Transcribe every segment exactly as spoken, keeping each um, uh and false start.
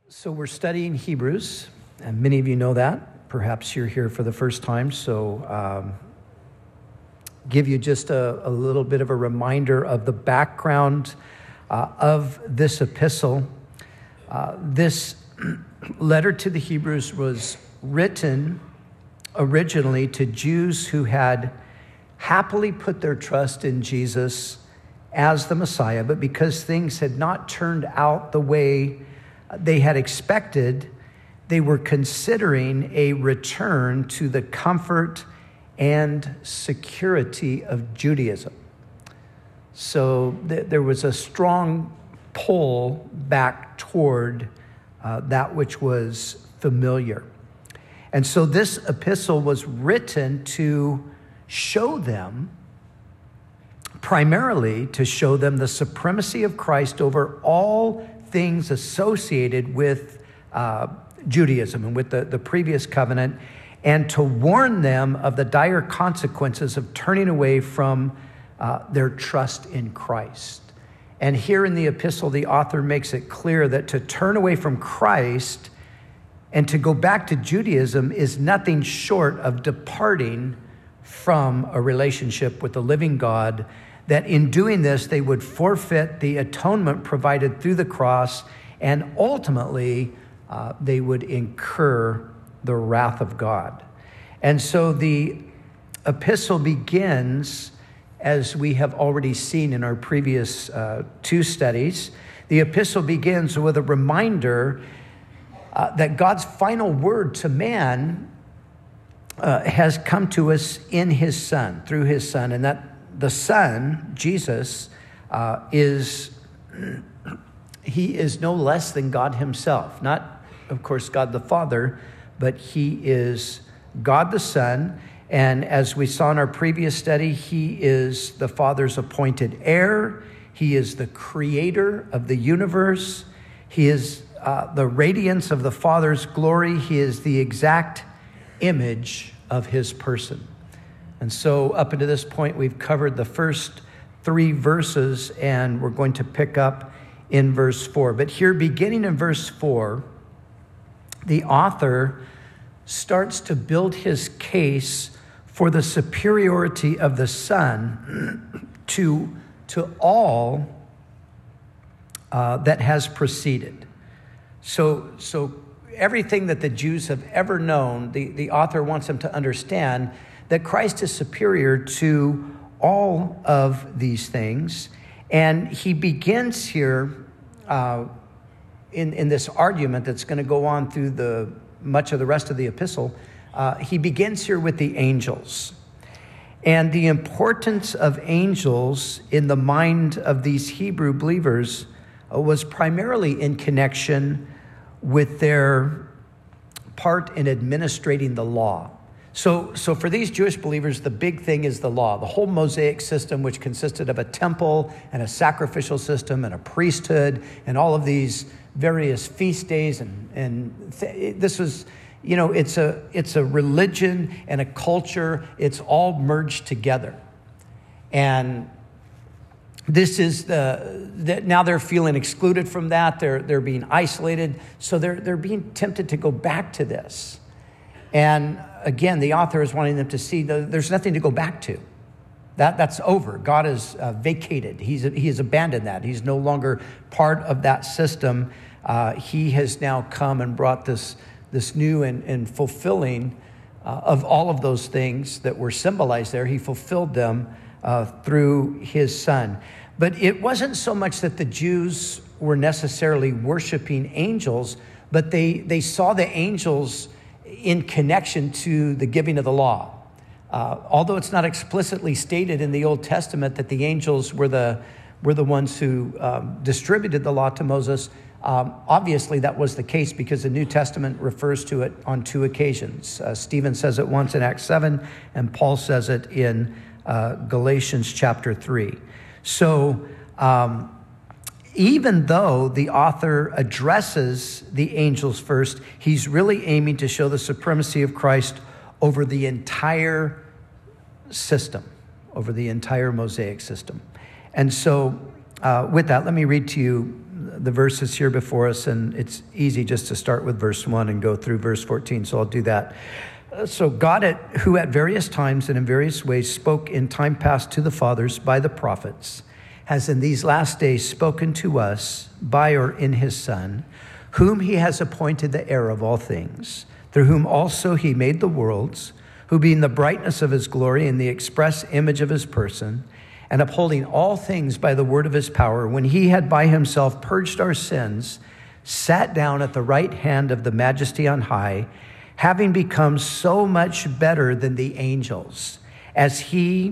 So we're studying Hebrews, and many of you know that. Perhaps you're here for the first time, so um, give you just a, a little bit of a reminder of the background uh, of this epistle. Uh, this letter to the Hebrews was written originally to Jews who had happily put their trust in Jesus as the Messiah, but because things had not turned out the way they had expected, they were considering a return to the comfort and security of Judaism. So th- there was a strong pull back toward uh, that which was familiar. And so this epistle was written to show them, primarily to show them the supremacy of Christ over all things associated with uh, Judaism and with the, the previous covenant, and to warn them of the dire consequences of turning away from uh, their trust in Christ. And here in the epistle, the author makes it clear that to turn away from Christ and to go back to Judaism is nothing short of departing from a relationship with the living God, that in doing this, they would forfeit the atonement provided through the cross, and ultimately, uh, they would incur the wrath of God. And so the epistle begins, as we have already seen in our previous uh, two studies, the epistle begins with a reminder uh, that God's final word to man uh, has come to us in his Son, through his Son, and that the Son, Jesus, uh, is, he is no less than God himself. Not, of course, God the Father, but he is God the Son. And as we saw in our previous study, he is the Father's appointed heir. He is the creator of the universe. He is uh, the radiance of the Father's glory. He is the exact image of his person. And so up until this point, we've covered the first three verses, and we're going to pick up in verse four. But here, beginning in verse four, the author starts to build his case for the superiority of the Son to, to all uh, that has preceded. So, so everything that the Jews have ever known, the, the author wants them to understand that Christ is superior to all of these things. And he begins here uh, in, in this argument that's going to go on through the much of the rest of the epistle. Uh, he begins here with the angels. And the importance of angels in the mind of these Hebrew believers uh, was primarily in connection with their part in administrating the law. So, so for these Jewish believers, the big thing is the law. The whole Mosaic system, which consisted of a temple and a sacrificial system and a priesthood and all of these various feast days. And, and th- this was, you know, it's a, it's a religion and a culture. It's all merged together. And this is the, that now they're feeling excluded from that. They're, they're being isolated. So they're, they're being tempted to go back to this. And again, the author is wanting them to see that there's nothing to go back to. That, that's over. God has uh, vacated. He's, he has abandoned that. He's no longer part of that system. Uh, he has now come and brought this, this new and, and fulfilling uh, of all of those things that were symbolized there. He fulfilled them uh, through his Son. But it wasn't so much that the Jews were necessarily worshiping angels, but they, they saw the angels in connection to the giving of the law. Uh, although it's not explicitly stated in the Old Testament that the angels were the, were the ones who um, distributed the law to Moses, um, obviously that was the case because the New Testament refers to it on two occasions. Uh, Stephen says it once in Acts seven, and Paul says it in uh, Galatians chapter three. So, um, even though the author addresses the angels first, he's really aiming to show the supremacy of Christ over the entire system, over the entire Mosaic system. And so uh, with that, let me read to you the verses here before us, and it's easy just to start with verse one and go through verse fourteen, so I'll do that. So God, at, who at various times and in various ways spoke in time past to the fathers by the prophets, has in these last days spoken to us by or in his Son, whom he has appointed the heir of all things, through whom also he made the worlds, who being the brightness of his glory and the express image of his person, and upholding all things by the word of his power, when he had by himself purged our sins, sat down at the right hand of the majesty on high, having become so much better than the angels, as he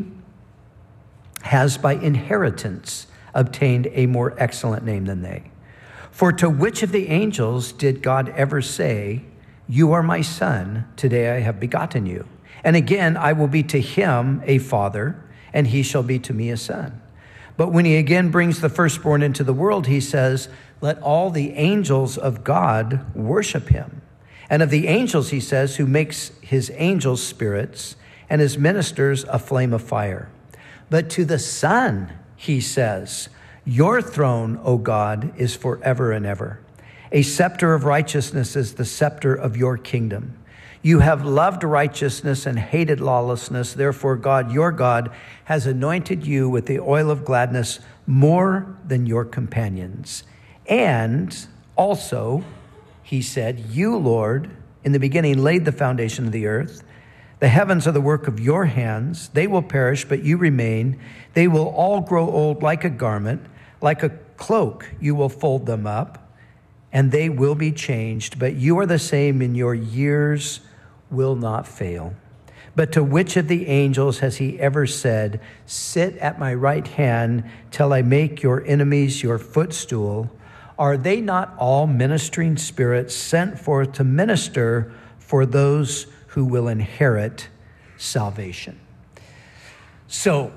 has by inheritance obtained a more excellent name than they. For to which of the angels did God ever say, "You are my son, today I have begotten you"? And again, I will be to him a father, and he shall be to me a son. But when he again brings the firstborn into the world, he says, "Let all the angels of God worship him." And of the angels, he says, who makes his angels spirits and his ministers a flame of fire. But to the Son, he says, "Your throne, O God, is forever and ever. A scepter of righteousness is the scepter of your kingdom. You have loved righteousness and hated lawlessness. Therefore, God, your God, has anointed you with the oil of gladness more than your companions. And also, he said, you, Lord, in the beginning laid the foundation of the earth. The heavens are the work of your hands. They will perish, but you remain. They will all grow old like a garment. Like a cloak, you will fold them up, and they will be changed. But you are the same, and your years will not fail. But to which of the angels has he ever said, "Sit at my right hand till I make your enemies your footstool"? Are they not all ministering spirits sent forth to minister for those who will inherit salvation? So,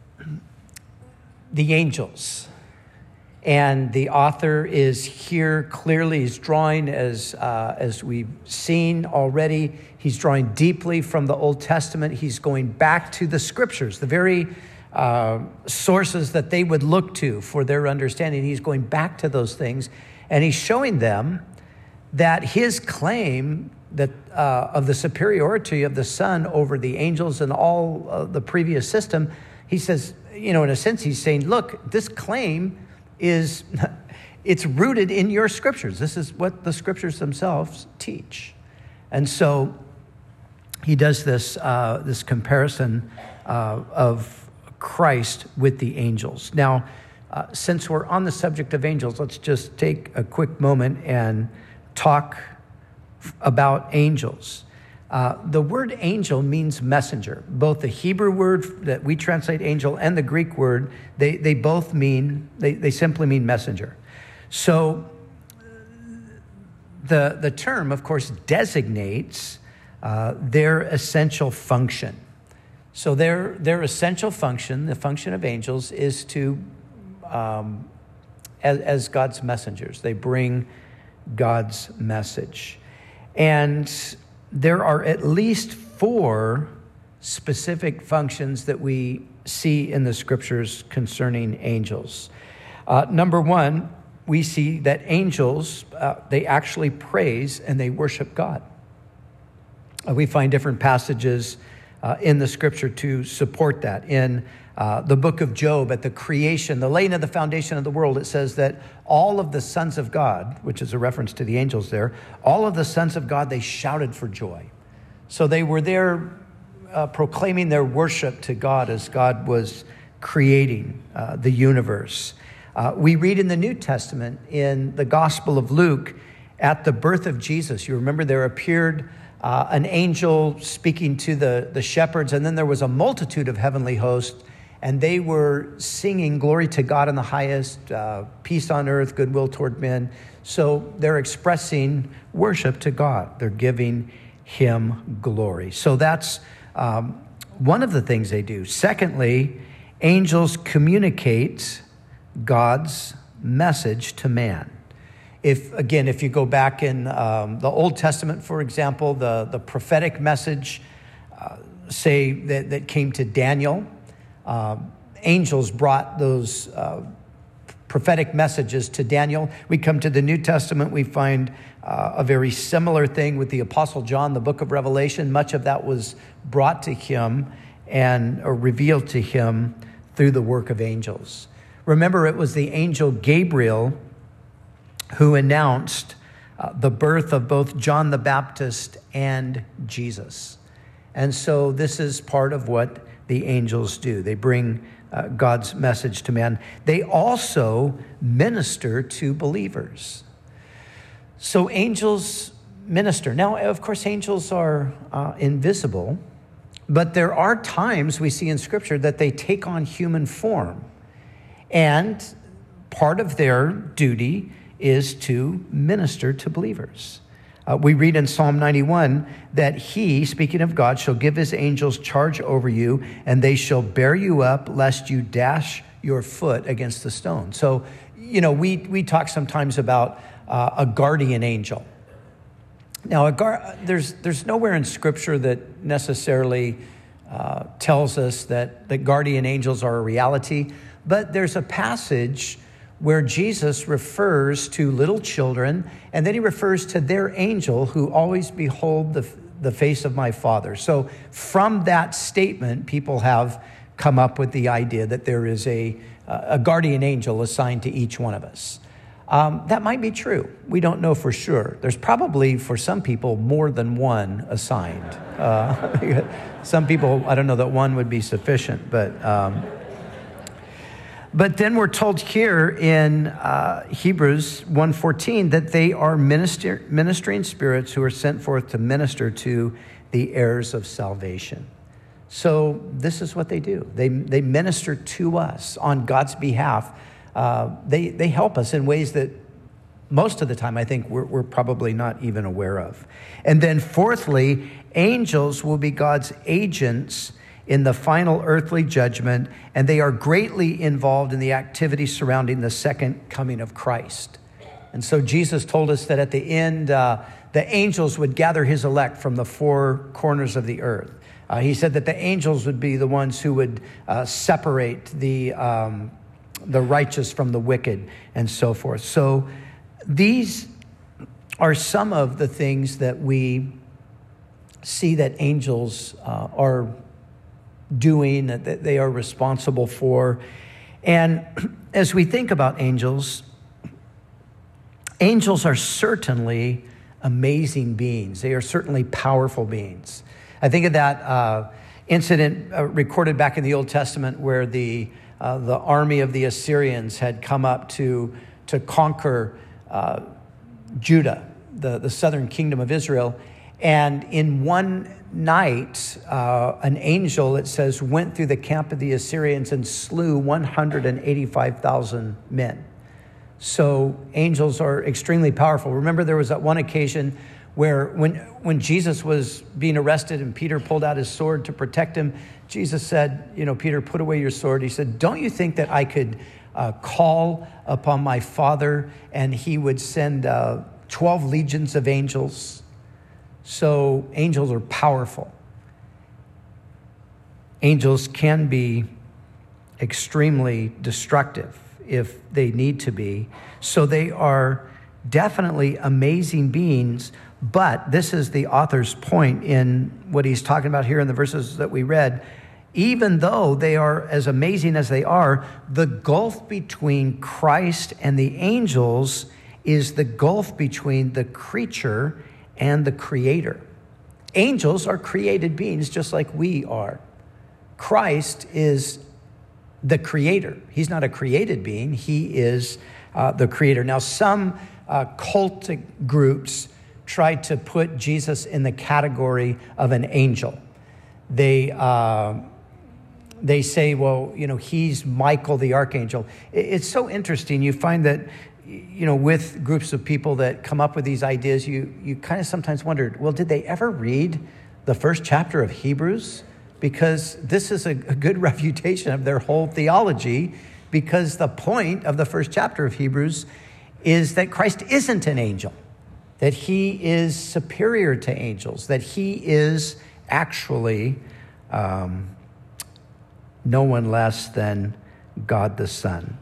the angels. And the author is here clearly, he's drawing, as, uh, as we've seen already, he's drawing deeply from the Old Testament. He's going back to the scriptures, the very uh, sources that they would look to for their understanding. He's going back to those things, and he's showing them that his claim that uh, of the superiority of the Son over the angels and all uh, the previous system, he says, you know, in a sense, he's saying, look, this claim is, it's rooted in your scriptures. This is what the scriptures themselves teach. And so he does this, uh, this comparison uh, of Christ with the angels. Now, uh, since we're on the subject of angels, let's just take a quick moment and talk about angels. Uh, the word angel means messenger. Both the Hebrew word that we translate angel and the Greek word, they, they both mean, they, they simply mean messenger. So the, the term, of course, designates uh, their essential function. So their, their essential function, the function of angels, is to, um, as, as God's messengers, they bring God's message. And there are at least four specific functions that we see in the scriptures concerning angels. Uh, number one, we see that angels, uh, they actually praise and they worship God. Uh, we find different passages uh, in the scripture to support that. In uh, the book of Job, at the creation, the laying of the foundation of the world, it says that all of the sons of God, which is a reference to the angels there, all of the sons of God, they shouted for joy. So they were there uh, proclaiming their worship to God as God was creating uh, the universe. Uh, we read in the New Testament, in the Gospel of Luke, at the birth of Jesus, you remember there appeared uh, an angel speaking to the, the shepherds, and then there was a multitude of heavenly hosts, and they were singing glory to God in the highest, uh, peace on earth, goodwill toward men. So they're expressing worship to God. They're giving him glory. So that's um, one of the things they do. Secondly, angels communicate God's message to man. If, again, if you go back in um, the Old Testament, for example, the, the prophetic message, uh, say, that, that came to Daniel, Uh, angels brought those uh, prophetic messages to Daniel. We come to the New Testament, we find uh, a very similar thing with the Apostle John, the book of Revelation. Much of that was brought to him and or revealed to him through the work of angels. Remember, it was the angel Gabriel who announced uh, the birth of both John the Baptist and Jesus. And so this is part of what the angels do. They bring uh, God's message to man. They also minister to believers. So angels minister. Now, of course, angels are uh, invisible, but there are times we see in Scripture that they take on human form. And part of their duty is to minister to believers. Uh, we read in Psalm ninety-one that he, speaking of God, shall give his angels charge over you, and they shall bear you up, lest you dash your foot against the stone. So, you know, we, we talk sometimes about uh, a guardian angel. Now, a gar- there's, there's nowhere in Scripture that necessarily uh, tells us that, that guardian angels are a reality, but there's a passage where Jesus refers to little children, and then he refers to their angel who always behold the, the face of my Father. So from that statement, people have come up with the idea that there is a, a guardian angel assigned to each one of us. Um, that might be true. We don't know for sure. There's probably, for some people, more than one assigned. Uh, some people, I don't know that one would be sufficient, but... Um, But then we're told here in uh, Hebrews one fourteen that they are minister, ministering spirits who are sent forth to minister to the heirs of salvation. So this is what they do. They, they minister to us on God's behalf. Uh, they, they help us in ways that most of the time I think we're, we're probably not even aware of. And then fourthly, angels will be God's agents in the final earthly judgment, and they are greatly involved in the activities surrounding the second coming of Christ. And so Jesus told us that at the end, uh, the angels would gather his elect from the four corners of the earth. Uh, he said that the angels would be the ones who would uh, separate the, um, the righteous from the wicked and so forth. So these are some of the things that we see that angels uh, are doing, that they are responsible for. And as we think about angels, angels are certainly amazing beings. They are certainly powerful beings. I think of that uh, incident uh, recorded back in the Old Testament where the uh, the army of the Assyrians had come up to, to conquer uh, Judah, the, the southern kingdom of Israel. And in one night, uh, an angel, it says, went through the camp of the Assyrians and slew one hundred eighty-five thousand men. So angels are extremely powerful. Remember, there was that one occasion where when, when Jesus was being arrested and Peter pulled out his sword to protect him, Jesus said, you know, Peter, put away your sword. He said, don't you think that I could uh, call upon my Father and he would send uh, twelve legions of angels? So angels are powerful. Angels can be extremely destructive if they need to be. So they are definitely amazing beings, but this is the author's point in what he's talking about here in the verses that we read. Even though they are as amazing as they are, the gulf between Christ and the angels is the gulf between the creature and the creator. Angels are created beings just like we are. Christ is the creator. He's not a created being. He is uh, the creator. Now, some uh, cultic groups try to put Jesus in the category of an angel. They uh, they say, well, you know, he's Michael the archangel. It's so interesting. You find that, you know, with groups of people that come up with these ideas, you you kind of sometimes wondered, well, did they ever read the first chapter of Hebrews? Because this is a, a good refutation of their whole theology, because the point of the first chapter of Hebrews is that Christ isn't an angel, that he is superior to angels, that he is actually um, no one less than God the Son.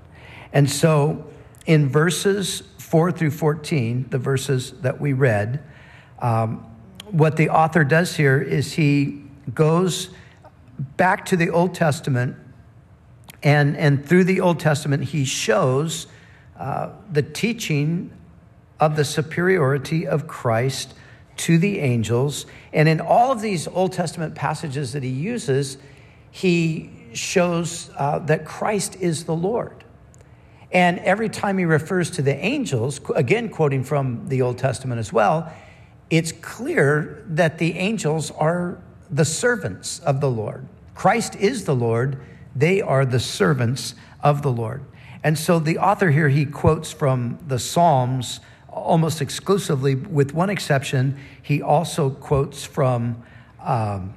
And so in verses four through fourteen, the verses that we read, um, what the author does here is he goes back to the Old Testament, and, and through the Old Testament, he shows uh, the teaching of the superiority of Christ to the angels. And in all of these Old Testament passages that he uses, he shows uh, that Christ is the Lord. And every time he refers to the angels, again, quoting from the Old Testament as well, it's clear that the angels are the servants of the Lord. Christ is the Lord. They are the servants of the Lord. And so the author here, he quotes from the Psalms almost exclusively, with one exception. He also quotes from, um,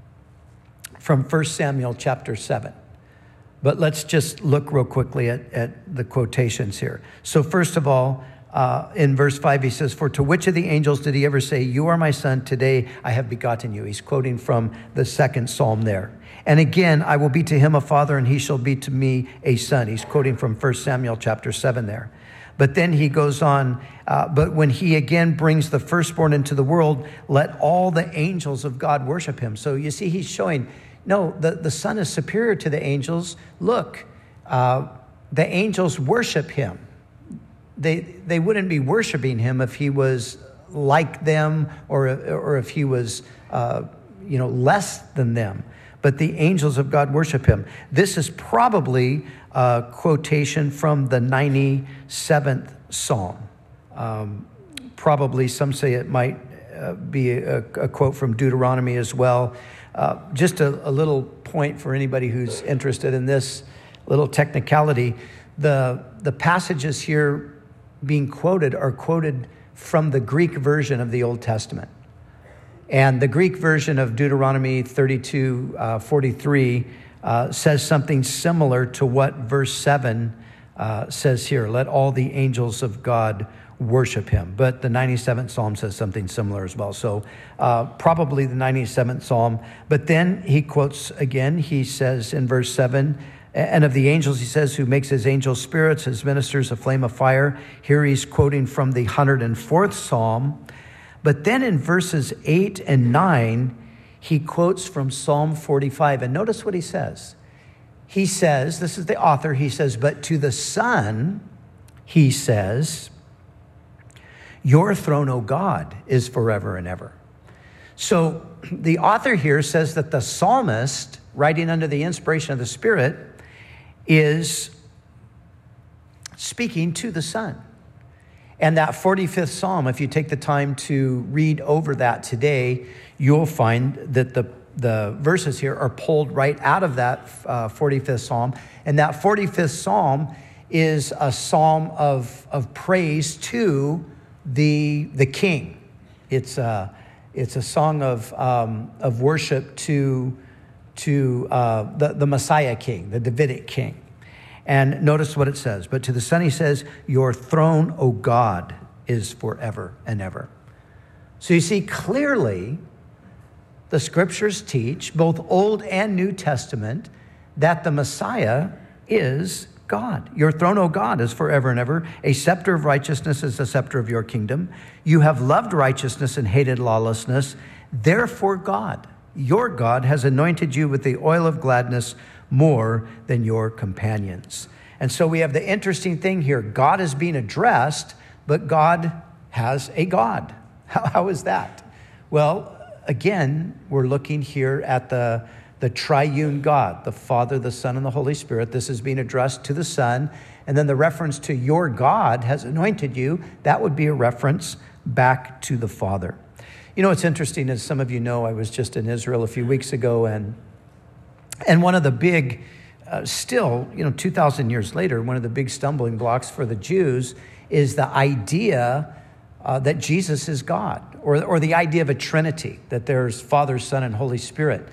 from First Samuel chapter seven. But let's just look real quickly at, at the quotations here. So first of all, uh, in verse five, he says, "For to which of the angels did he ever say, 'You are my son, today I have begotten you'?" He's quoting from the second psalm there. "And again, I will be to him a father, and he shall be to me a son." He's quoting from First Samuel chapter seven there. But then he goes on, uh, "But when he again brings the firstborn into the world, let all the angels of God worship him." So you see, he's showing, no, the, the Son is superior to the angels. Look, uh, the angels worship him. They they wouldn't be worshiping him if he was like them, or or if he was uh, you know less than them. But the angels of God worship him. This is probably a quotation from the ninety-seventh Psalm. Um, probably some say it might uh, be a, a quote from Deuteronomy as well. Uh, just a, a little point for anybody who's interested in this little technicality. The, the passages here being quoted are quoted from the Greek version of the Old Testament. And the Greek version of Deuteronomy thirty-two, uh, forty-three uh, says something similar to what verse seven uh, says here. Let all the angels of God worship him. But the ninety-seventh Psalm says something similar as well. So uh, probably the ninety-seventh Psalm. But then he quotes again, he says in verse seven, "And of the angels," he says, "who makes his angels spirits, his ministers a flame of fire." Here he's quoting from the one hundred fourth Psalm. But then in verses eight and nine, he quotes from Psalm forty-five. And notice what he says. He says, this is the author, he says, "But to the Son," he says, "Your throne, O God, is forever and ever." So the author here says that the psalmist, writing under the inspiration of the Spirit, is speaking to the Son. And that forty-fifth Psalm, if you take the time to read over that today, you'll find that the, the verses here are pulled right out of that uh, forty-fifth Psalm. And that forty-fifth Psalm is a psalm of, of praise to the, the King. It's a, it's a song of, um, of worship to, to uh, the, the Messiah King, the Davidic King. And notice what it says. "But to the Son," he says, "Your throne, O God, is forever and ever." So you see, clearly, the scriptures teach, both Old and New Testament, that the Messiah is God. "Your throne, O God, is forever and ever. A scepter of righteousness is the scepter of your kingdom. You have loved righteousness and hated lawlessness. Therefore, God, your God, has anointed you with the oil of gladness more than your companions." And so we have the interesting thing here. God is being addressed, but God has a God. How, how is that? Well, again, we're looking here at the, the triune God, the Father, the Son, and the Holy Spirit. This is being addressed to the Son. And then the reference to "your God has anointed you," that would be a reference back to the Father. You know, it's interesting, as some of you know, I was just in Israel a few weeks ago, and And one of the big, uh, still, you know, two thousand years later, one of the big stumbling blocks for the Jews is the idea uh, that Jesus is God, or, or the idea of a Trinity, that there's Father, Son, and Holy Spirit.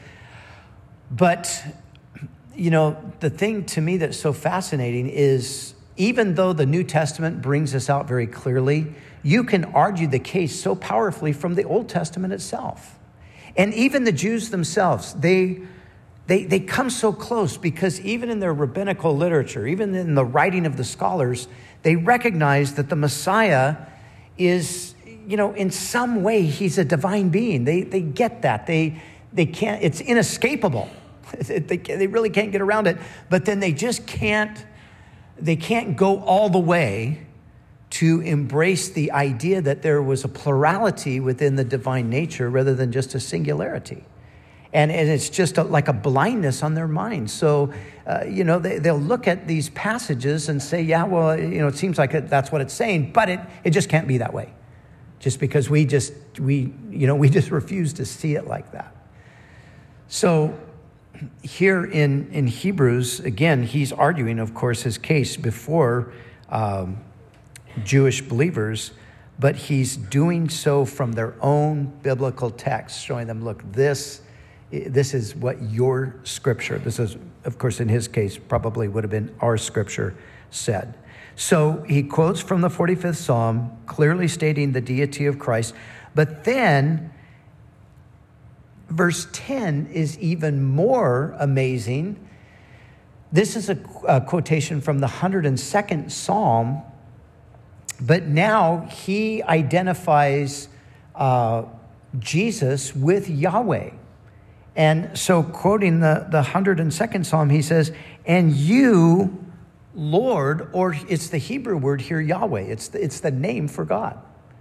But, you know, the thing to me that's so fascinating is, even though the New Testament brings this out very clearly, you can argue the case so powerfully from the Old Testament itself. And even the Jews themselves, they they, they come so close because even in their rabbinical literature, even in the writing of the scholars, they recognize that the Messiah is, you know, in some way, he's a divine being. They they get that. They they can't, it's inescapable. they, they really can't get around it. But then they just can't, they can't go all the way to embrace the idea that there was a plurality within the divine nature rather than just a singularity. And, and it's just a, like a blindness on their mind. So, uh, you know, they, they'll look at these passages and say, yeah, well, you know, it seems like it, that's what it's saying, but it, it just can't be that way. Just because we just, we, you know, we just refuse to see it like that. So here in, in Hebrews, again, he's arguing, of course, his case before um, Jewish believers, but he's doing so from their own biblical text, showing them, look, this This is what your scripture, this is, of course, in his case, probably would have been our scripture said. So he quotes from the forty-fifth Psalm, clearly stating the deity of Christ. But then verse ten is even more amazing. This is a, a quotation from the one hundred second Psalm, but now he identifies uh, Jesus with Yahweh. And so quoting the, the one hundred second Psalm, he says, and you, Lord, or it's the Hebrew word here, Yahweh. It's the, it's the name for God.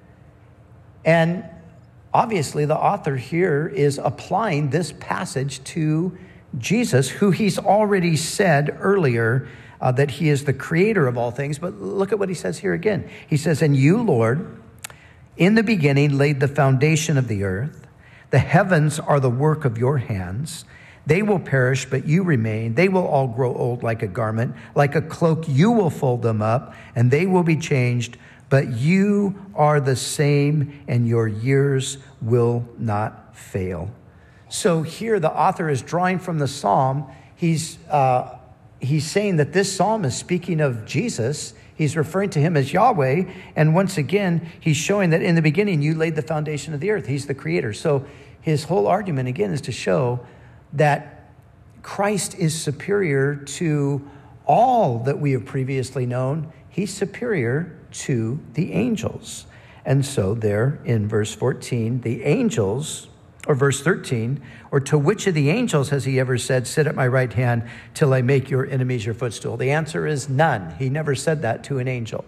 And obviously the author here is applying this passage to Jesus, who he's already said earlier uh, that he is the creator of all things. But look at what he says here again. He says, and you, Lord, in the beginning laid the foundation of the earth. The heavens are the work of your hands. They will perish, but you remain. They will all grow old like a garment. Like a cloak, you will fold them up, and they will be changed. But you are the same, and your years will not fail. So here the author is drawing from the psalm. He's, uh, he's saying that this psalm is speaking of Jesus. He's referring to him as Yahweh. And once again, he's showing that in the beginning, you laid the foundation of the earth. He's the creator. So his whole argument, again, is to show that Christ is superior to all that we have previously known. He's superior to the angels. And so there in verse fourteen, the angels, or verse thirteen, or to which of the angels has he ever said, sit at my right hand till I make your enemies your footstool? The answer is none. He never said that to an angel.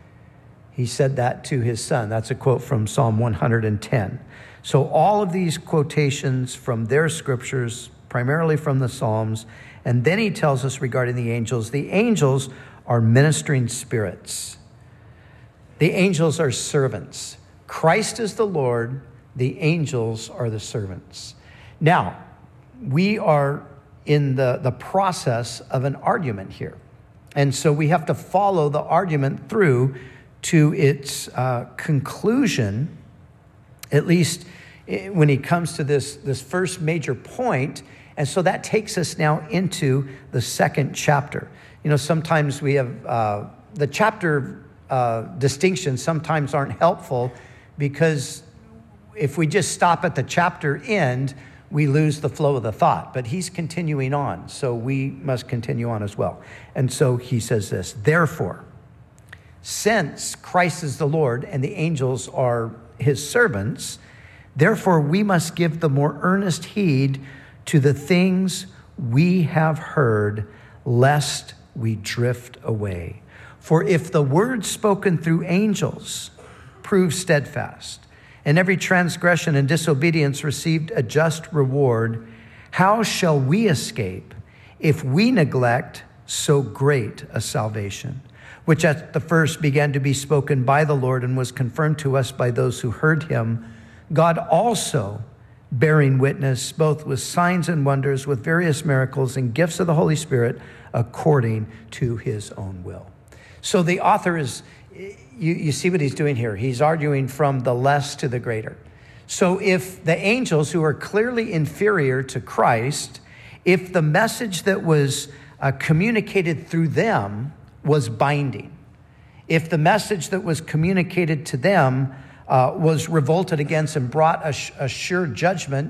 He said that to his son. That's a quote from Psalm one hundred ten. So all of these quotations from their scriptures, primarily from the Psalms, and then he tells us regarding the angels, the angels are ministering spirits. The angels are servants. Christ is the Lord. The angels are the servants. Now, we are in the, the process of an argument here. And so we have to follow the argument through to its uh, conclusion, at least when he comes to this, this first major point. And so that takes us now into the second chapter. You know, sometimes we have uh, the chapter uh, distinctions sometimes aren't helpful because if we just stop at the chapter end, we lose the flow of the thought. But he's continuing on, so we must continue on as well. And so he says this, therefore, since Christ is the Lord and the angels are his servants, therefore we must give the more earnest heed to the things we have heard, lest we drift away. For if the word spoken through angels proved steadfast, and every transgression and disobedience received a just reward, how shall we escape if we neglect so great a salvation, which at the first began to be spoken by the Lord and was confirmed to us by those who heard him, God also bearing witness both with signs and wonders, with various miracles and gifts of the Holy Spirit according to his own will. So the author is, you, you see what he's doing here. He's arguing from the less to the greater. So if the angels, who are clearly inferior to Christ, if the message that was uh, communicated through them was binding, if the message that was communicated to them uh, was revolted against and brought a, a sure judgment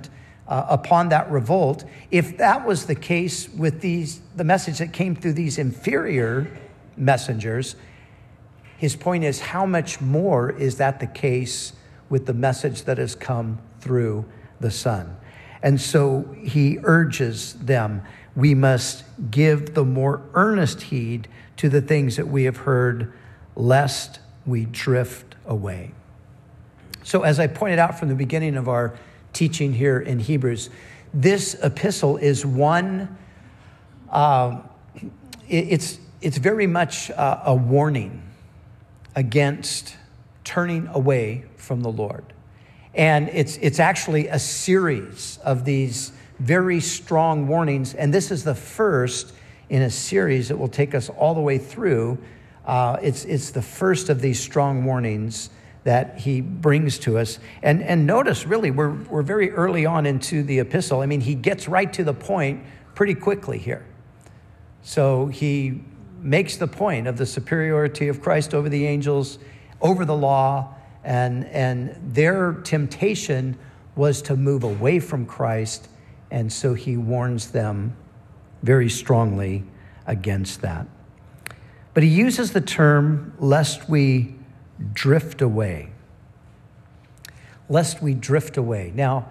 uh, upon that revolt, if that was the case with these, the message that came through these inferior messengers, his point is, how much more is that the case with the message that has come through the Son? And so he urges them, we must give the more earnest heed to the things that we have heard, lest we drift away. So as I pointed out from the beginning of our teaching here in Hebrews, this epistle is one, uh, it's, it's very much uh, a warning against turning away from the Lord. And it's, it's actually a series of these very strong warnings. And this is the first in a series that will take us all the way through. Uh, it's, it's the first of these strong warnings that he brings to us. And, and notice, really, we're, we're very early on into the epistle. I mean, he gets right to the point pretty quickly here. So he makes the point of the superiority of Christ over the angels, over the law, and, and their temptation was to move away from Christ. And so he warns them very strongly against that. But he uses the term, lest we drift away. Lest we drift away. Now,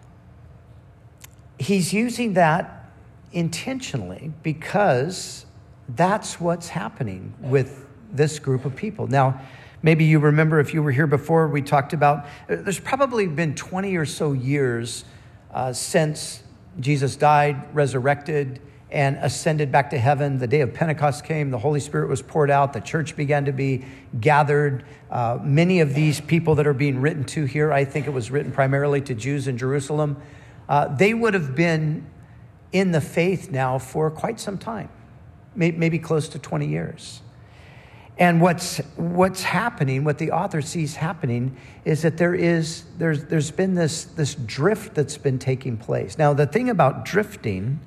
he's using that intentionally because that's what's happening with this group of people. Now, maybe you remember, if you were here before, we talked about, there's probably been twenty or so years uh, since Jesus died, resurrected, and ascended back to heaven. The day of Pentecost came, the Holy Spirit was poured out, the church began to be gathered. Uh, many of these people that are being written to here, I think it was written primarily to Jews in Jerusalem, uh, they would have been in the faith now for quite some time, maybe close to twenty years. And what's what's happening, what the author sees happening, is that there is there's there's been this this drift that's been taking place. Now, the thing about drifting,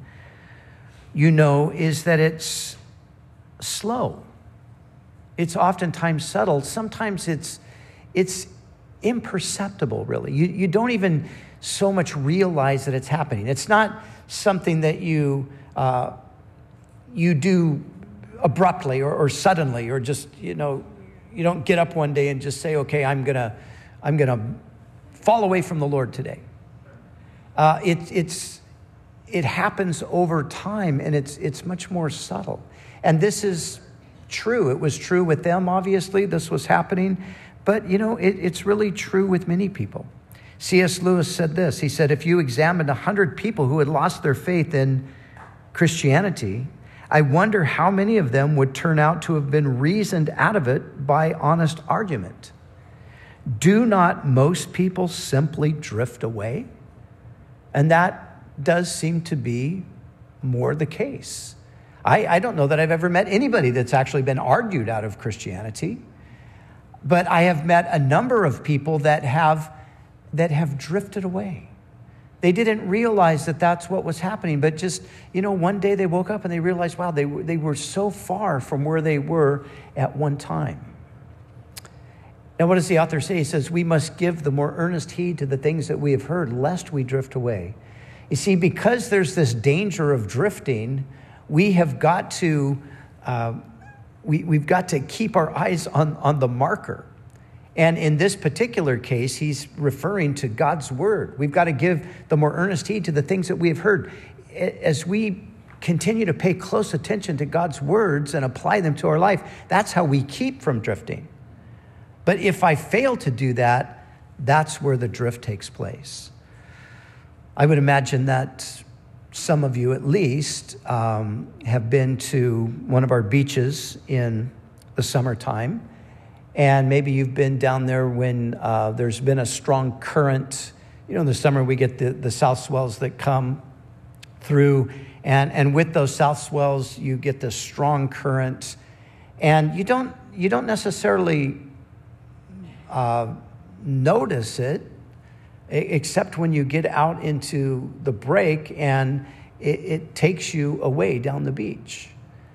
you know, is that it's slow. It's oftentimes subtle. Sometimes it's it's imperceptible, really. You you don't even so much realize that it's happening. It's not something that you uh, you do abruptly or, or suddenly, or just, you know, you don't get up one day and just say, okay, I'm gonna I'm gonna fall away from the Lord today. Uh, it, it's it happens over time, and it's it's much more subtle. And this is true. It was true with them, obviously. This was happening. But, you know, it, it's really true with many people. C S Lewis said this. He said, if you examined one hundred people who had lost their faith in Christianity, I wonder how many of them would turn out to have been reasoned out of it by honest argument. Do not most people simply drift away? And that does seem to be more the case. I, I don't know that I've ever met anybody that's actually been argued out of Christianity, but I have met a number of people that have that have drifted away. They didn't realize that that's what was happening, but just, you know, one day they woke up and they realized, wow, they were, they were so far from where they were at one time. Now, what does the author say? He says, we must give the more earnest heed to the things that we have heard, lest we drift away. You see, because there's this danger of drifting, we have got to, uh, we, we've got to keep our eyes on, on the marker. And in this particular case, he's referring to God's word. We've got to give the more earnest heed to the things that we have heard. As we continue to pay close attention to God's words and apply them to our life, that's how we keep from drifting. But if I fail to do that, that's where the drift takes place. I would imagine that some of you at least um, have been to one of our beaches in the summertime. And maybe you've been down there when uh, there's been a strong current. You know, in the summer we get the, the south swells that come through. And, and with those south swells, you get this strong current. And you don't, you don't necessarily uh, notice it, except when you get out into the break and it, it takes you away down the beach.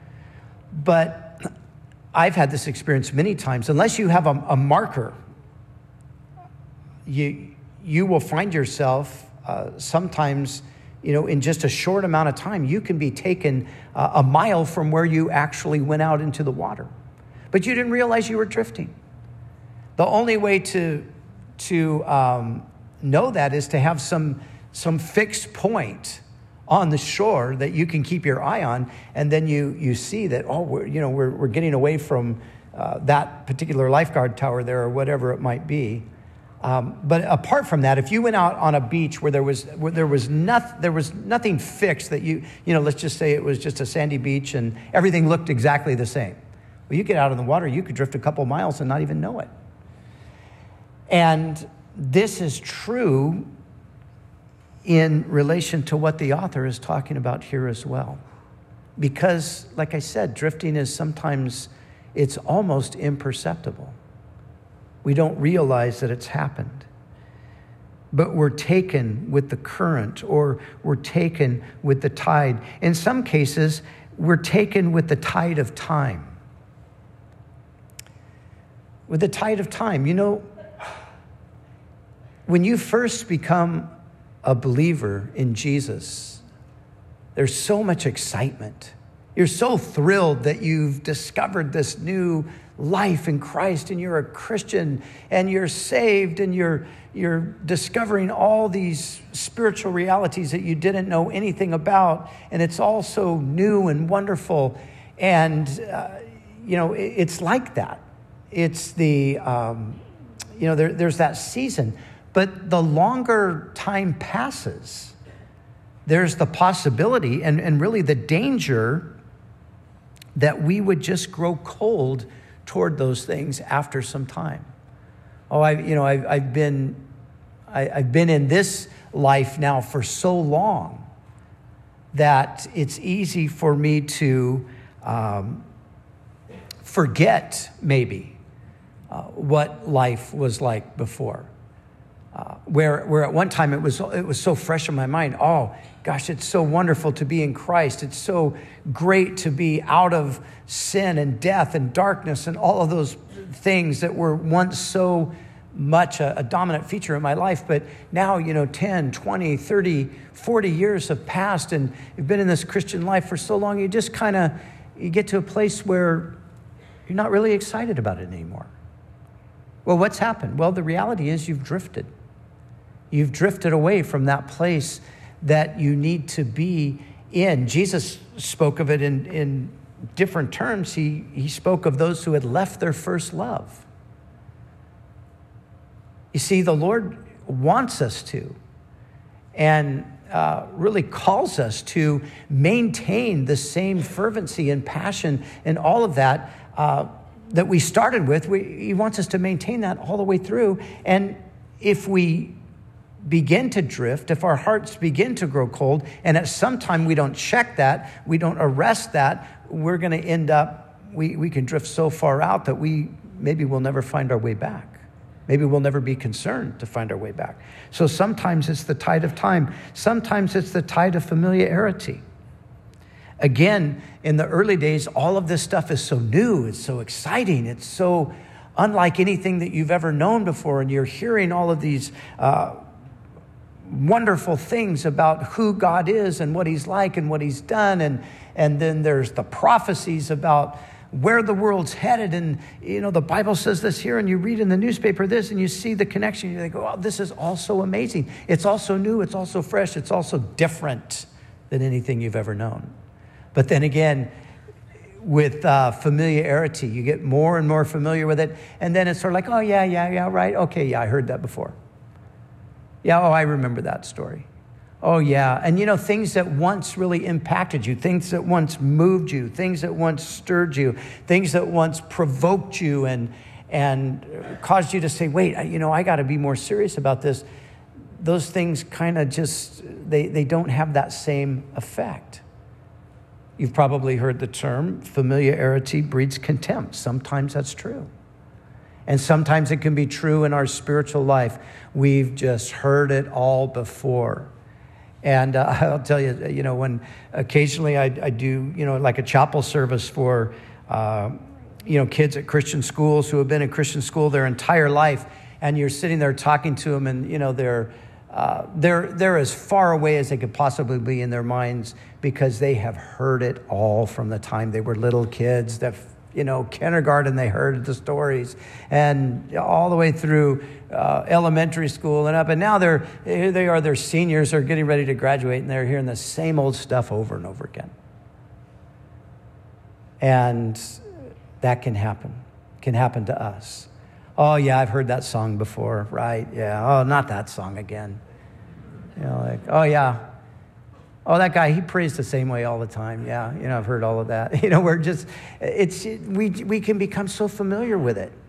But I've had this experience many times. Unless you have a, a marker, you you will find yourself uh, sometimes, you know, in just a short amount of time, you can be taken uh, a mile from where you actually went out into the water. But you didn't realize you were drifting. The only way to, to um, know that is to have some, some fixed point on the shore that you can keep your eye on, and then you you see that, oh, we're, you know, we're, we're getting away from uh, that particular lifeguard tower there or whatever it might be. Um, but apart from that, if you went out on a beach where there was where there was nothing there was nothing fixed that you you know let's just say it was just a sandy beach and everything looked exactly the same. Well, you get out in the water, you could drift a couple miles and not even know it. And this is true in relation to what the author is talking about here as well. Because, like I said, drifting is sometimes, it's almost imperceptible. We don't realize that it's happened. But we're taken with the current, or we're taken with the tide. In some cases, we're taken with the tide of time. With the tide of time. You know, when you first become a believer in Jesus, there's so much excitement. You're so thrilled that you've discovered this new life in Christ, and you're a Christian, and you're saved, and you're you're discovering all these spiritual realities that you didn't know anything about, and it's all so new and wonderful. And uh, you know, it, it's like that. It's the um, you know, there, there's that season. But the longer time passes, there's the possibility and, and really the danger that we would just grow cold toward those things after some time. Oh, I, you know, I've, I've been, I, I've been in this life now for so long that it's easy for me to um, forget maybe uh, what life was like before. Uh, where, where at one time it was, it was so fresh in my mind. Oh, gosh, it's so wonderful to be in Christ. It's so great to be out of sin and death and darkness and all of those things that were once so much a, a dominant feature in my life. But now, you know, ten, twenty, thirty, forty years have passed, and you've been in this Christian life for so long, you just kind of, you get to a place where you're not really excited about it anymore. Well, what's happened? Well, the reality is you've drifted. You've drifted away from that place that you need to be in. Jesus spoke of it in, in different terms. He, he spoke of those who had left their first love. You see, the Lord wants us to, and uh, really calls us to maintain the same fervency and passion and all of that uh, that we started with. We, he wants us to maintain that all the way through. And if we begin to drift, if our hearts begin to grow cold, and at some time we don't check that, we don't arrest that, we're going to end up, we, we can drift so far out that we maybe we'll never find our way back. Maybe we'll never be concerned to find our way back. So sometimes it's the tide of time. Sometimes it's the tide of familiarity. Again, in the early days, all of this stuff is so new, it's so exciting, it's so unlike anything that you've ever known before, and you're hearing all of these uh, wonderful things about who God is and what he's like and what he's done. And, and then there's the prophecies about where the world's headed. And, you know, the Bible says this here, and you read in the newspaper this, and you see the connection. You think, oh, this is also amazing. It's also new. It's also fresh. It's also different than anything you've ever known. But then again, with uh, familiarity, you get more and more familiar with it. And then it's sort of like, oh, yeah, yeah, yeah, right. Okay, yeah, I heard that before. Yeah, oh, I remember that story. Oh, yeah. And, you know, things that once really impacted you, things that once moved you, things that once stirred you, things that once provoked you and and caused you to say, wait, you know, I got to be more serious about this. Those things kind of just, they, they don't have that same effect. You've probably heard the term, familiarity breeds contempt. Sometimes that's true. And sometimes it can be true in our spiritual life. We've just heard it all before. And uh, I'll tell you, you know, when occasionally I, I do, you know, like a chapel service for, uh, you know, kids at Christian schools who have been in Christian school their entire life, and you're sitting there talking to them, and, you know, they're, uh, uh, they're, they're as far away as they could possibly be in their minds because they have heard it all from the time they were little kids. That, you know, kindergarten, they heard the stories, and all the way through uh, elementary school and up. And now they're, here they are, they're seniors, are getting ready to graduate, and they're hearing the same old stuff over and over again. And that can happen, can happen to us. Oh, yeah, I've heard that song before, right? Yeah, oh, not that song again. You know, like, oh, yeah. Oh, that guy, he prays the same way all the time. Yeah, you know, I've heard all of that. You know, we're just, it's, we we can become so familiar with it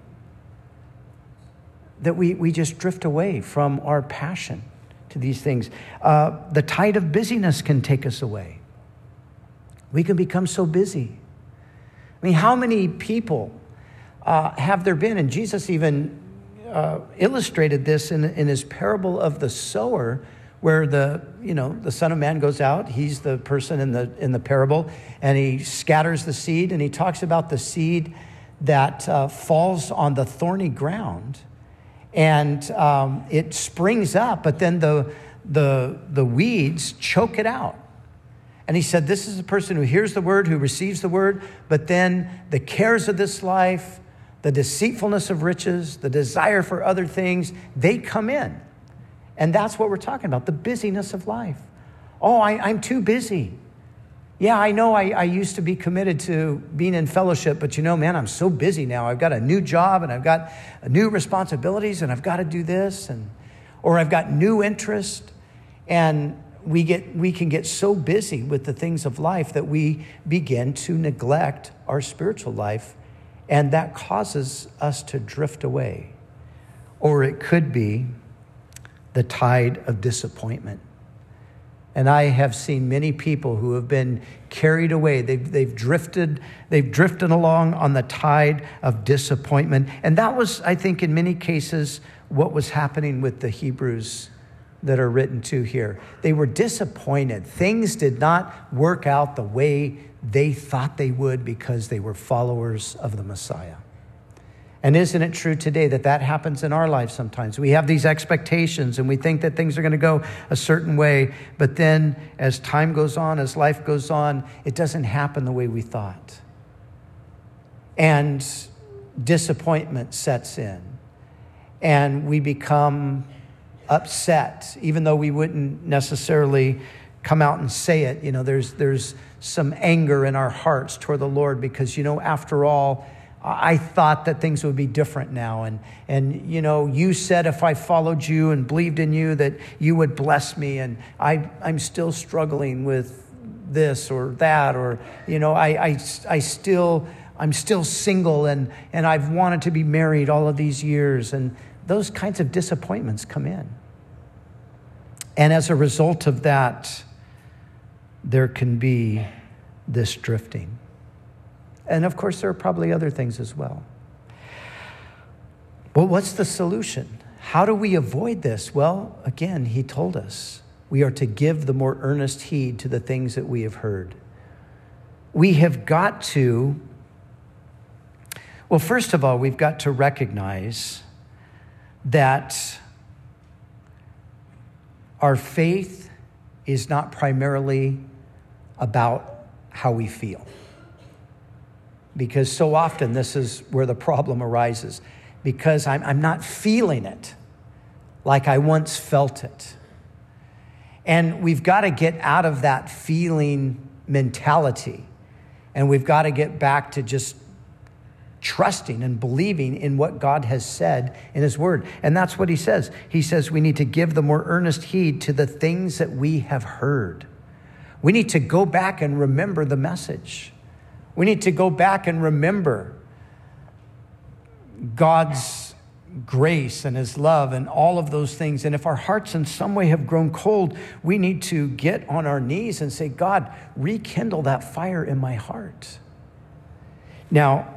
that we, we just drift away from our passion to these things. Uh, the tide of busyness can take us away. We can become so busy. I mean, how many people uh, have there been? And Jesus even uh, illustrated this in, in his parable of the sower, where the, you know, the Son of Man goes out. He's the person in the in the parable, and he scatters the seed, and he talks about the seed that uh, falls on the thorny ground, and um, it springs up, but then the the the weeds choke it out. And he said, this is a person who hears the word, who receives the word, but then the cares of this life, the deceitfulness of riches, the desire for other things, they come in. And that's what we're talking about, the busyness of life. Oh, I, I'm too busy. Yeah, I know I, I used to be committed to being in fellowship, but you know, man, I'm so busy now. I've got a new job, and I've got new responsibilities, and I've got to do this, and or I've got new interest. And we get we can get so busy with the things of life that we begin to neglect our spiritual life, and that causes us to drift away. Or it could be the tide of disappointment. And I have seen many people who have been carried away. They've, they've drifted, they've drifted along on the tide of disappointment. And that was, I think, in many cases, what was happening with the Hebrews that are written to here. They were disappointed. Things did not work out the way they thought they would because they were followers of the Messiah. And isn't it true today that that happens in our life sometimes? We have these expectations and we think that things are going to go a certain way, but then as time goes on, as life goes on, it doesn't happen the way we thought. And disappointment sets in, and we become upset, even though we wouldn't necessarily come out and say it. You know, there's there's some anger in our hearts toward the Lord because, you know, after all, I thought that things would be different now. And, and you know, you said if I followed you and believed in you that you would bless me. And I, I'm still struggling with this or that. Or, you know, I, I, I still, I'm still single and, and I've wanted to be married all of these years. And those kinds of disappointments come in. And as a result of that, there can be this drifting. And of course, there are probably other things as well. Well, what's the solution? How do we avoid this? Well, again, he told us we are to give the more earnest heed to the things that we have heard. We have got to, well, first of all, we've got to recognize that our faith is not primarily about how we feel. Because so often this is where the problem arises. Because I'm, I'm not feeling it like I once felt it. And we've got to get out of that feeling mentality. And we've got to get back to just trusting and believing in what God has said in his word. And that's what he says. He says we need to give the more earnest heed to the things that we have heard. We need to go back and remember the message. We need to go back and remember God's grace and his love and all of those things. And if our hearts in some way have grown cold, we need to get on our knees and say, God, rekindle that fire in my heart. Now,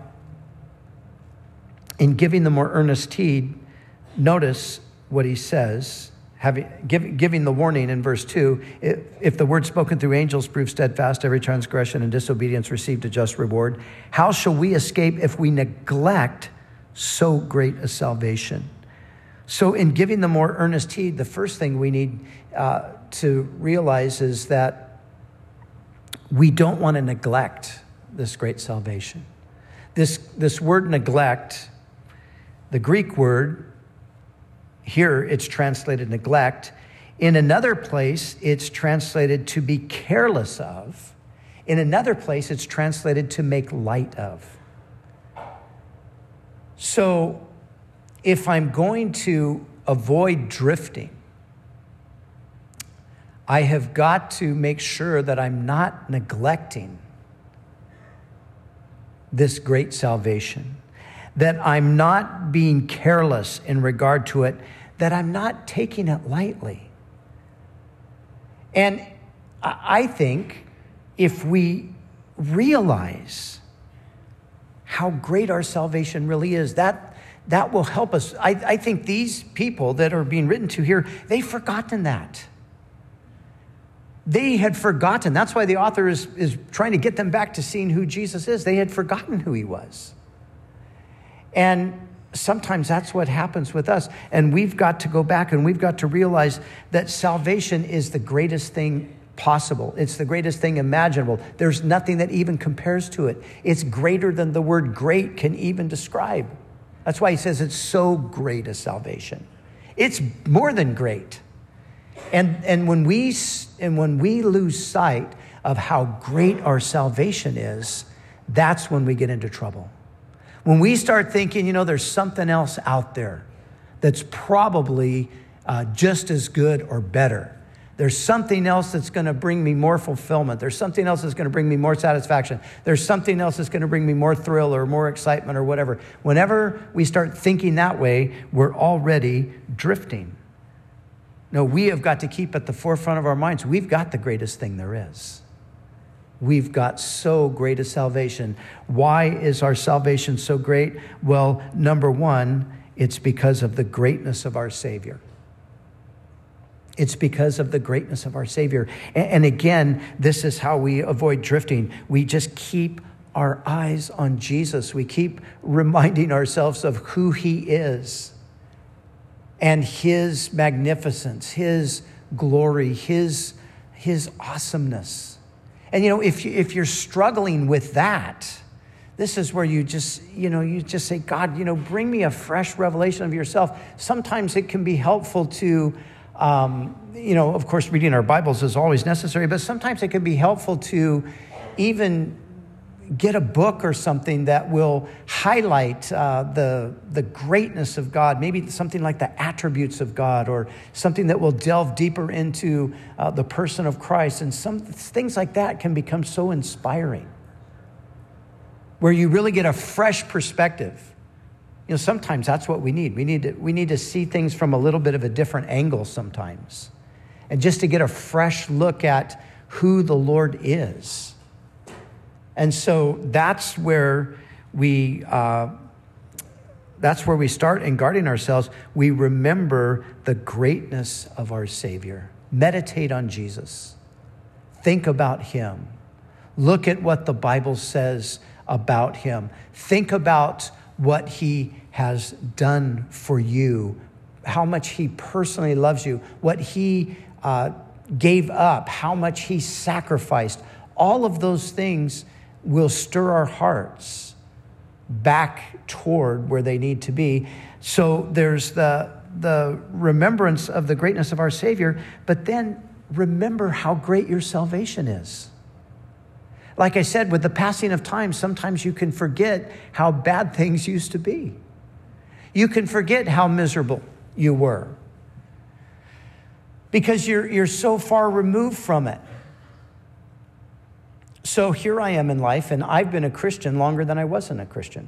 in giving the more earnest heed, notice what he says. Having, give, giving the warning in verse two, if, if the word spoken through angels proved steadfast, every transgression and disobedience received a just reward, how shall we escape if we neglect so great a salvation? So in giving the more earnest heed, the first thing we need uh, to realize is that we don't want to neglect this great salvation. This, this word neglect, the Greek word, here it's translated neglect. In another place, it's translated to be careless of. In another place, it's translated to make light of. So if I'm going to avoid drifting, I have got to make sure that I'm not neglecting this great salvation, that I'm not being careless in regard to it, that I'm not taking it lightly. And I think if we realize how great our salvation really is, that, that will help us. I, I think these people that are being written to here, they've forgotten that. They had forgotten. That's why the author is, is trying to get them back to seeing who Jesus is. They had forgotten who he was. And sometimes that's what happens with us. And we've got to go back and we've got to realize that salvation is the greatest thing possible. It's the greatest thing imaginable. There's nothing that even compares to it. It's greater than the word great can even describe. That's why he says it's so great a salvation. It's more than great. And, and when we and when we lose sight of how great our salvation is, that's when we get into trouble. When we start thinking, you know, there's something else out there that's probably uh, just as good or better. There's something else that's going to bring me more fulfillment. There's something else that's going to bring me more satisfaction. There's something else that's going to bring me more thrill or more excitement or whatever. Whenever we start thinking that way, we're already drifting. No, we have got to keep at the forefront of our minds. We've got the greatest thing there is. We've got so great a salvation. Why is our salvation so great? Well, number one, it's because of the greatness of our Savior. It's because of the greatness of our Savior. And again, this is how we avoid drifting. We just keep our eyes on Jesus. We keep reminding ourselves of who he is and his magnificence, his glory, his, his awesomeness. And, you know, if, you, if you're struggling with that, this is where you just, you know, you just say, God, you know, bring me a fresh revelation of yourself. Sometimes it can be helpful to, um, you know, of course, reading our Bibles is always necessary, but sometimes it can be helpful to even get a book or something that will highlight uh, the, the greatness of God, maybe something like the attributes of God, or something that will delve deeper into uh, the person of Christ. And some things like that can become so inspiring, where you really get a fresh perspective. You know, sometimes that's what we need. We need to, we need to see things from a little bit of a different angle sometimes, and just to get a fresh look at who the Lord is. And so that's where we uh, that's where we start in guarding ourselves. We remember the greatness of our Savior. Meditate on Jesus. Think about him. Look at what the Bible says about him. Think about what he has done for you, how much he personally loves you, what he uh, gave up, how much he sacrificed. All of those things will stir our hearts back toward where they need to be. So there's the, the remembrance of the greatness of our Savior, but then remember how great your salvation is. Like I said, with the passing of time, sometimes you can forget how bad things used to be. You can forget how miserable you were because you're, you're so far removed from it. So here I am in life, and I've been a Christian longer than I wasn't a Christian.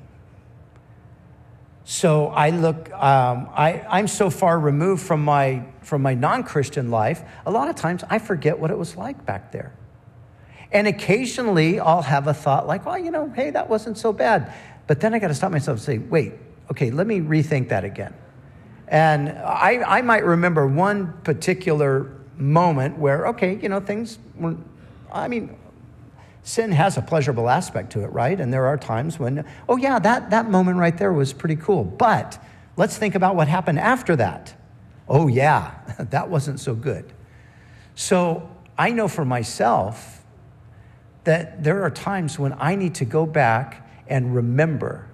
So I look, um, I, I'm so far removed from my, from my non-Christian life, a lot of times I forget what it was like back there. And occasionally I'll have a thought like, well, you know, hey, that wasn't so bad. But then I got to stop myself and say, wait, okay, let me rethink that again. And I, I might remember one particular moment where, okay, you know, things were, I mean, sin has a pleasurable aspect to it, right? And there are times when, oh yeah, that, that moment right there was pretty cool. But let's think about what happened after that. Oh yeah, that wasn't so good. So I know for myself that there are times when I need to go back and remember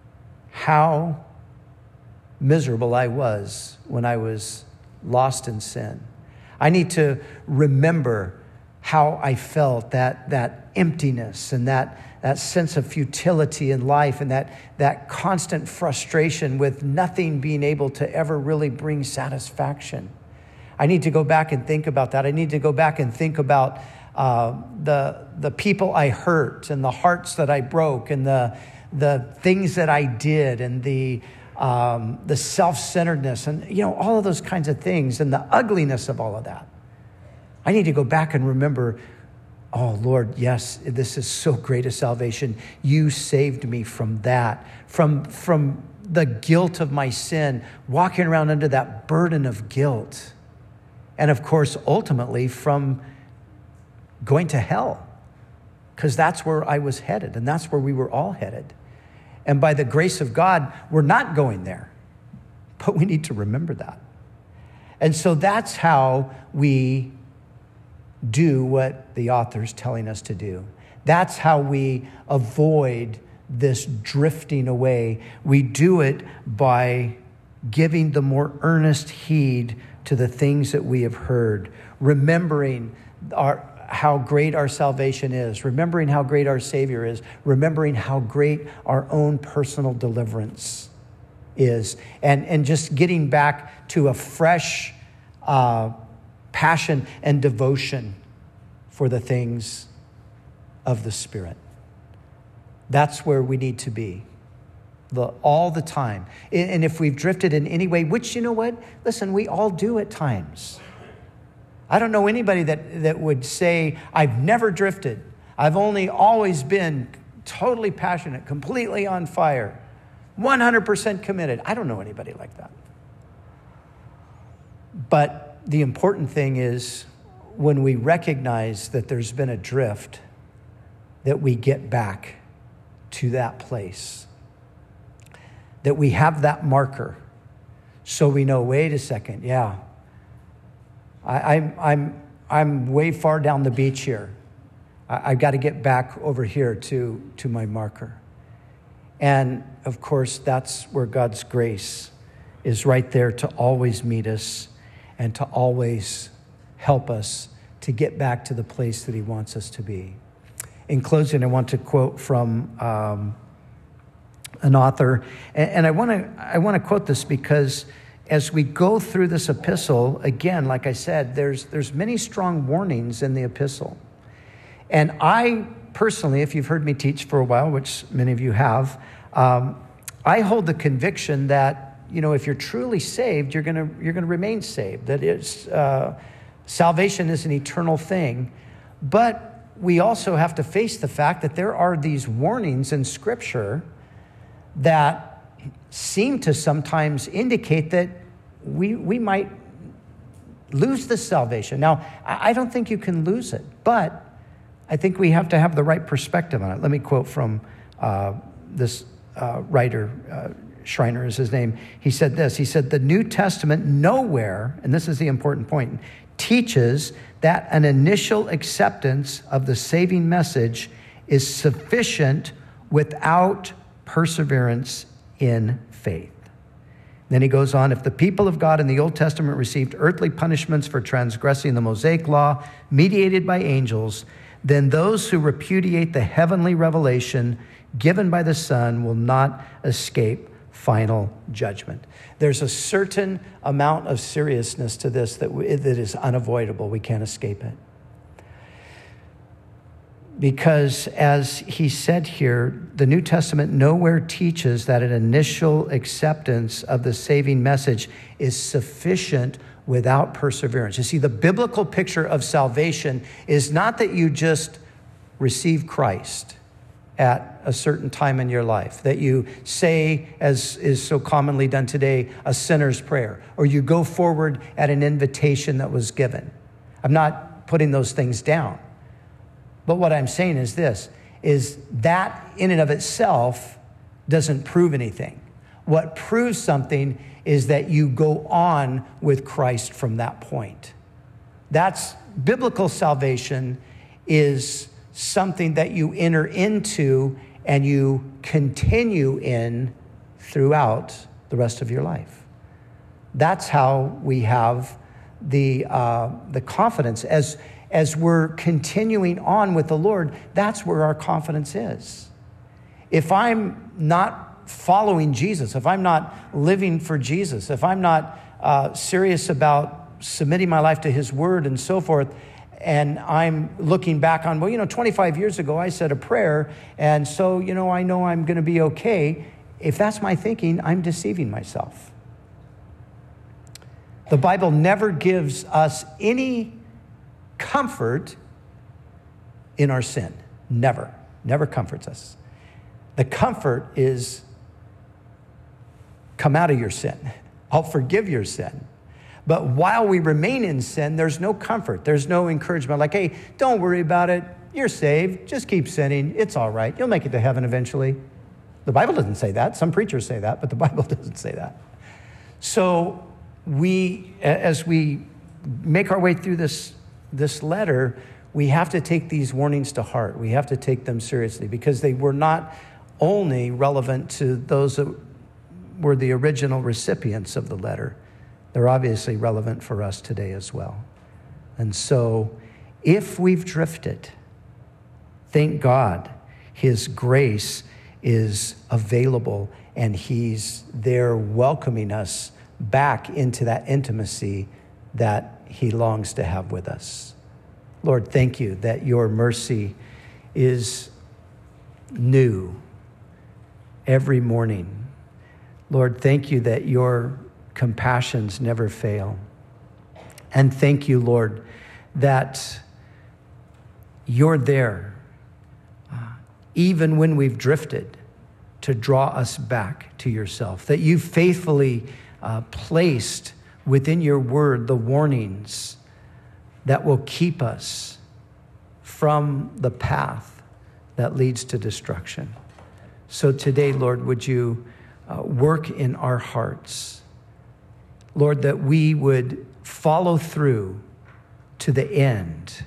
how miserable I was when I was lost in sin. I need to remember how I felt, that, that emptiness and that, that sense of futility in life and that, that constant frustration with nothing being able to ever really bring satisfaction. I need to go back and think about that. I need to go back and think about uh, the, the people I hurt and the hearts that I broke and the, the things that I did and the, um, the self-centeredness and, you know, all of those kinds of things and the ugliness of all of that. I need to go back and remember, oh, Lord, yes, this is so great a salvation. You saved me from that, from, from the guilt of my sin, walking around under that burden of guilt. And of course, ultimately from going to hell, because that's where I was headed, and that's where we were all headed. And by the grace of God, we're not going there, but we need to remember that. And so that's how we do what the author's telling us to do. That's how we avoid this drifting away. We do it by giving the more earnest heed to the things that we have heard, remembering our, how great our salvation is, remembering how great our Savior is, remembering how great our own personal deliverance is, and, and just getting back to a fresh uh, passion and devotion for the things of the Spirit. That's where we need to be. The, all the time. And if we've drifted in any way, which, you know what? Listen, we all do at times. I don't know anybody that, that would say, I've never drifted. I've only always been totally passionate, completely on fire, one hundred percent committed. I don't know anybody like that. But the important thing is when we recognize that there's been a drift, that we get back to that place. That we have that marker so we know, wait a second, yeah, I, I'm, I'm, I'm way far down the beach here. I, I've got to get back over here to, to my marker. And of course, that's where God's grace is right there to always meet us and to always help us to get back to the place that he wants us to be. In closing, I want to quote from um, an author, and, and I want to I want to quote this because as we go through this epistle, again, like I said, there's there's many strong warnings in the epistle. And I personally, if you've heard me teach for a while, which many of you have, um, I hold the conviction that, you know, if you're truly saved, you're gonna you're gonna remain saved. That it's uh, salvation is an eternal thing, but we also have to face the fact that there are these warnings in Scripture that seem to sometimes indicate that we we might lose this salvation. Now, I don't think you can lose it, but I think we have to have the right perspective on it. Let me quote from uh, this uh, writer, uh, Schreiner is his name. He said this, he said, the New Testament nowhere, and this is the important point, teaches that an initial acceptance of the saving message is sufficient without perseverance in faith. Then he goes on, if the people of God in the Old Testament received earthly punishments for transgressing the Mosaic law mediated by angels, then those who repudiate the heavenly revelation given by the Son will not escape final judgment. There's a certain amount of seriousness to this that, we, that is unavoidable. We can't escape it. Because as he said here, the New Testament nowhere teaches that an initial acceptance of the saving message is sufficient without perseverance. You see, the biblical picture of salvation is not that you just receive Christ at a certain time in your life, that you say, as is so commonly done today, a sinner's prayer, or you go forward at an invitation that was given. I'm not putting those things down. But what I'm saying is this, is that in and of itself doesn't prove anything. What proves something is that you go on with Christ from that point. That's biblical salvation is something that you enter into and you continue in throughout the rest of your life. That's how we have the uh, the confidence. As, as we're continuing on with the Lord, that's where our confidence is. If I'm not following Jesus, if I'm not living for Jesus, if I'm not uh, serious about submitting my life to his word and so forth, and I'm looking back on, well, you know, twenty-five years ago, I said a prayer, and so, you know, I know I'm going to be okay. If that's my thinking, I'm deceiving myself. The Bible never gives us any comfort in our sin. Never. Never comforts us. The comfort is come out of your sin. I'll forgive your sin. But while we remain in sin, there's no comfort. There's no encouragement. Like, hey, don't worry about it. You're saved. Just keep sinning. It's all right. You'll make it to heaven eventually. The Bible doesn't say that. Some preachers say that, but the Bible doesn't say that. So we, as we make our way through this, this letter, we have to take these warnings to heart. We have to take them seriously because they were not only relevant to those that were the original recipients of the letter. They're obviously relevant for us today as well. And so if we've drifted, thank God his grace is available and he's there welcoming us back into that intimacy that he longs to have with us. Lord, thank you that your mercy is new every morning. Lord, thank you that your compassions never fail. And thank you, Lord, that you're there, uh, even when we've drifted, to draw us back to yourself, that you faithfully uh, placed within your word the warnings that will keep us from the path that leads to destruction. So today, Lord, would you uh, work in our hearts, Lord, that we would follow through to the end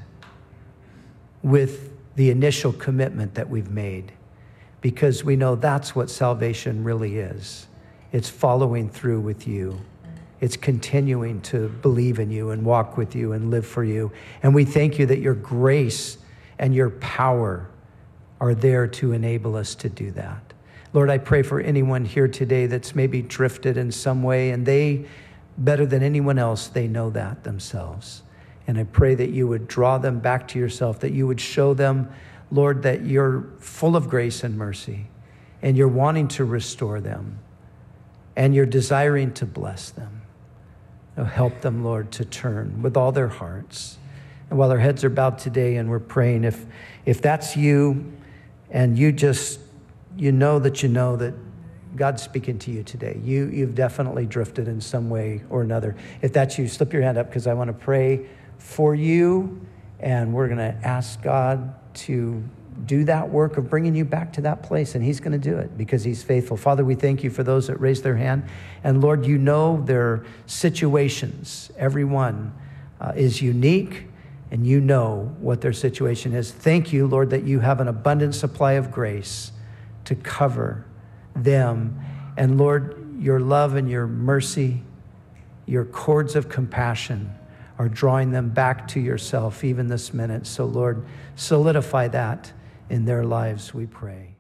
with the initial commitment that we've made, because we know that's what salvation really is. It's following through with you. It's continuing to believe in you and walk with you and live for you. And we thank you that your grace and your power are there to enable us to do that. Lord, I pray for anyone here today that's maybe drifted in some way, and they, better than anyone else, they know that themselves. And I pray that you would draw them back to yourself, that you would show them, Lord, that you're full of grace and mercy, and you're wanting to restore them, and you're desiring to bless them. So help them, Lord, to turn with all their hearts. And while our heads are bowed today and we're praying, if, if that's you, and you just, you know that you know that God's speaking to you today. You, you've definitely drifted in some way or another. If that's you, slip your hand up, because I want to pray for you, and we're going to ask God to do that work of bringing you back to that place, and he's going to do it because he's faithful. Father, we thank you for those that raised their hand, and Lord, you know their situations. Everyone uh, is unique, and you know what their situation is. Thank you, Lord, that you have an abundant supply of grace to cover them. And Lord, your love and your mercy, your cords of compassion are drawing them back to yourself even this minute. So Lord, solidify that in their lives, we pray.